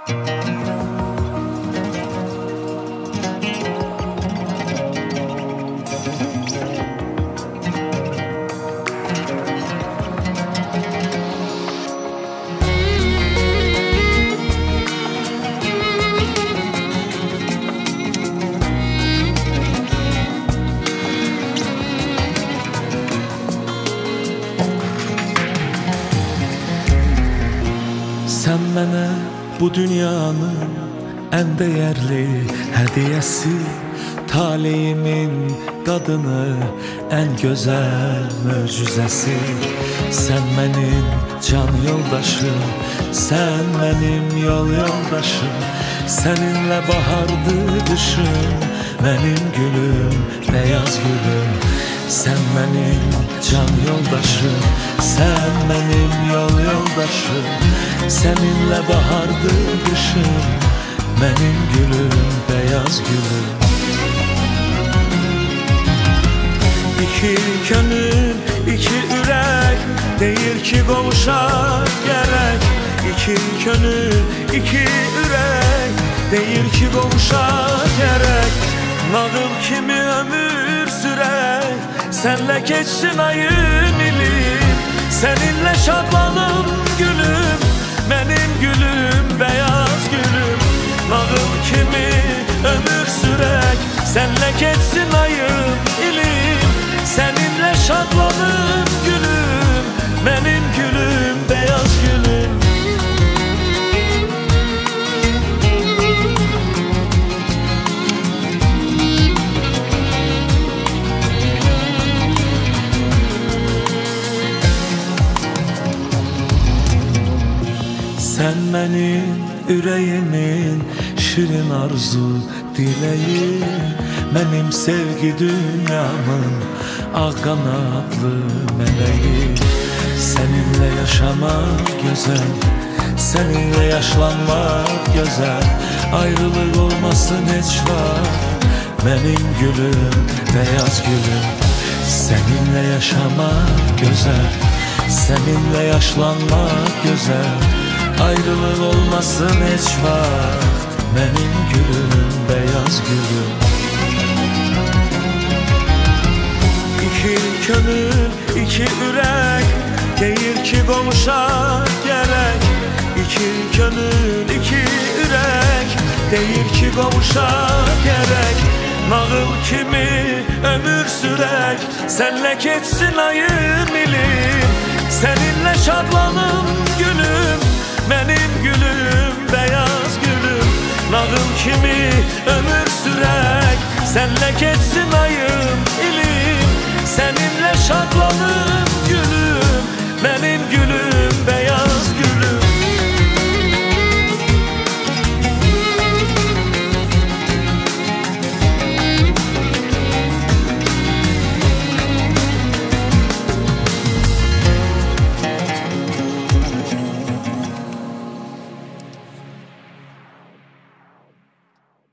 Sen mənə bu dünyanın ən dəyərli hədiyəsi, taleyimin qadını, ən gözəl möcüzəsi. Sən mənim can yoldaşım, sən mənim yol yoldaşım. Səninlə bahardı qışım, mənim gülüm, bəyaz gülüm. Sən mənim can yoldaşım, sən mənim yol yoldaşım. Səninlə bahardı qışım, mənim gülüm, bəyaz gülüm. İki könül, iki ürək, deyir ki qovuşar gərək. İki könül, iki ürək, deyir ki qovuşar gərək. Nağıl kimi ömür sürək, sənlə keçsin ayın ilim. Səninlə şadlanım gülüm, mənim gülüm, bəyaz gülüm. Nağıl kimi ömür sürək, sənlə keçsin ayın ilim. Səninlə şadlanım gülüm, mənim gülüm, bəyaz gülüm. Sən mənim ürəyimin şirin arzu diləyi, mənim sevgi dünyamın ağ qanadlı mələyi. Səninlə yaşamaq gözəl, səninlə yaşlanmaq gözəl. Ayrılıq olmasın heç vaxt, mənim gülüm, bəyaz gülüm. Səninlə yaşamaq gözəl, səninlə yaşlanmaq gözəl. Ayrılıq olmasın heç vaxt, mənim gülüm, bəyaz gülüm. İki könül, iki ürək, deyir ki qovuşar gərək. İki könül, iki ürək, deyir ki qovuşar gərək. Nağıl kimi ömür sürək, sənlə keçsin ayın ilim. Səninlə şadlanım gülüm, mənim gülüm, bəyaz gülüm. Nağıl kimi ömür sürək, sənlə keçsin ayın ilim.